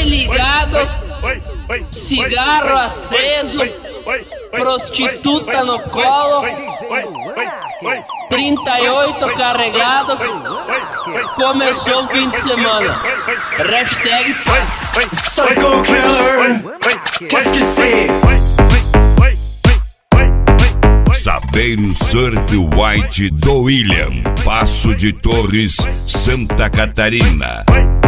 ligado, cigarro aceso, prostituta no colo, 38 carregado, começou o fim de semana. Hashtag paz. Psycho Killer, qu'est-ce que c'est? Saveiro Surf White do William, Passo de Torres, Santa Catarina.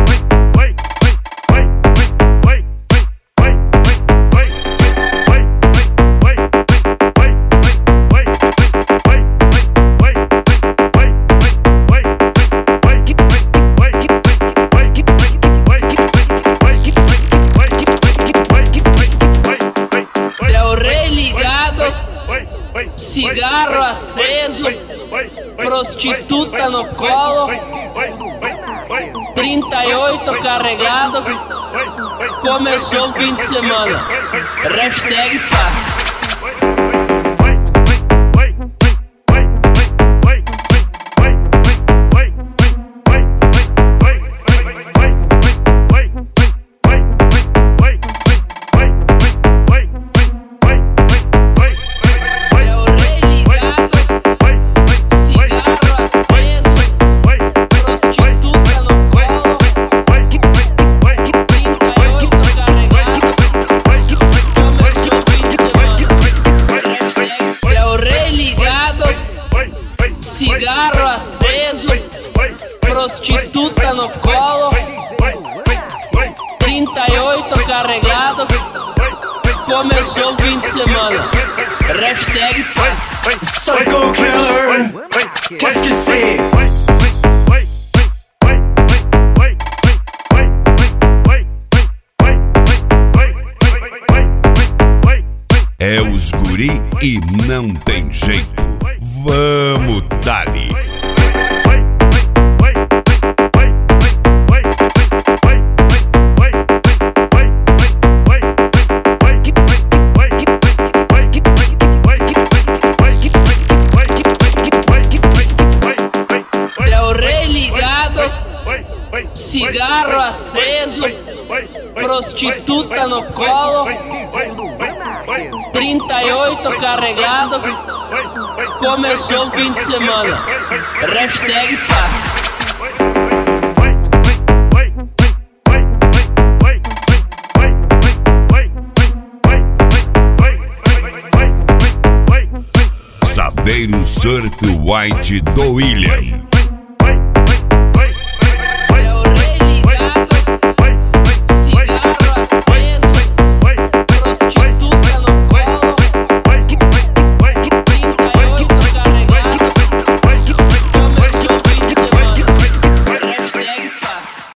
Cigarro aceso, prostituta no colo, 38 carregado, começou o fim de semana. Hashtag paz. Cigarro aceso, prostituta no colo, 38 carregado, começou o fim de semana. Hashtag paz. Psycho Killer, qu'est-ce que c'est? É os guri e não tem jeito. Vamos, dali! Del Rey ligado, cigarro aceso, prostituta no colo, 38 carregado, começou o fim de semana. Hashtag paz. Saveiro Surf White do William.